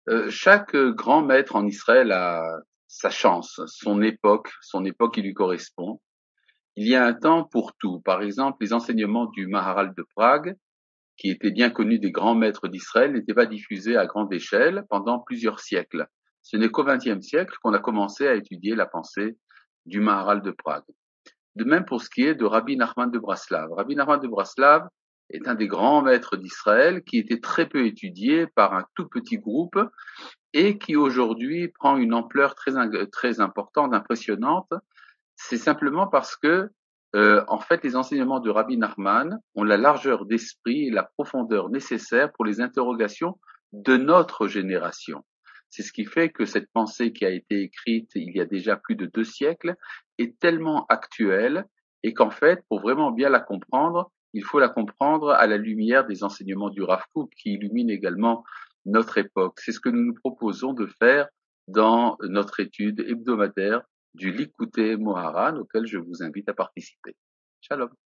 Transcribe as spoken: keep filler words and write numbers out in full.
Euh, chaque euh, grand maître en Israël a sa chance, son époque, son époque qui lui correspond. Il y a un temps pour tout. Par exemple, les enseignements du Maharal de Prague, qui étaient bien connus des grands maîtres d'Israël, n'étaient pas diffusés à grande échelle pendant plusieurs siècles. Ce n'est qu'au vingtième siècle qu'on a commencé à étudier la pensée du Maharal de Prague. De même pour ce qui est de Rabbi Nachman de Braslav. Rabbi Nachman de Braslav est un des grands maîtres d'Israël qui était très peu étudié par un tout petit groupe et qui aujourd'hui prend une ampleur très, très importante, impressionnante. C'est simplement parce que, euh, en fait, les enseignements de Rabbi Nachman ont la largeur d'esprit et la profondeur nécessaire pour les interrogations de notre génération. C'est ce qui fait que cette pensée qui a été écrite il y a déjà plus de deux siècles est tellement actuelle et qu'en fait, pour vraiment bien la comprendre, il faut la comprendre à la lumière des enseignements du Rav Kook qui illuminent également notre époque. C'est ce que nous nous proposons de faire dans notre étude hebdomadaire du Likutei Moharan auquel je vous invite à participer. Shalom.